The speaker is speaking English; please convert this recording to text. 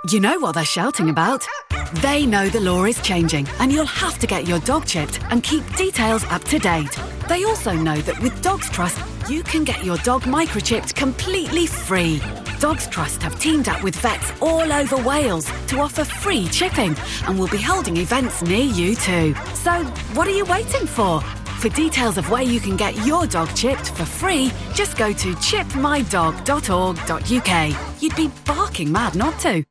You know what they're shouting about. They know the law is changing and you'll have to get your dog chipped and keep details up to date. They also know that with Dogs Trust, you can get your dog microchipped completely free. Dogs Trust have teamed up with vets all over Wales to offer free chipping and will be holding events near you too. So, what are you waiting for? For details of where you can get your dog chipped for free, just go to chipmydog.org.uk. You'd be barking mad not to.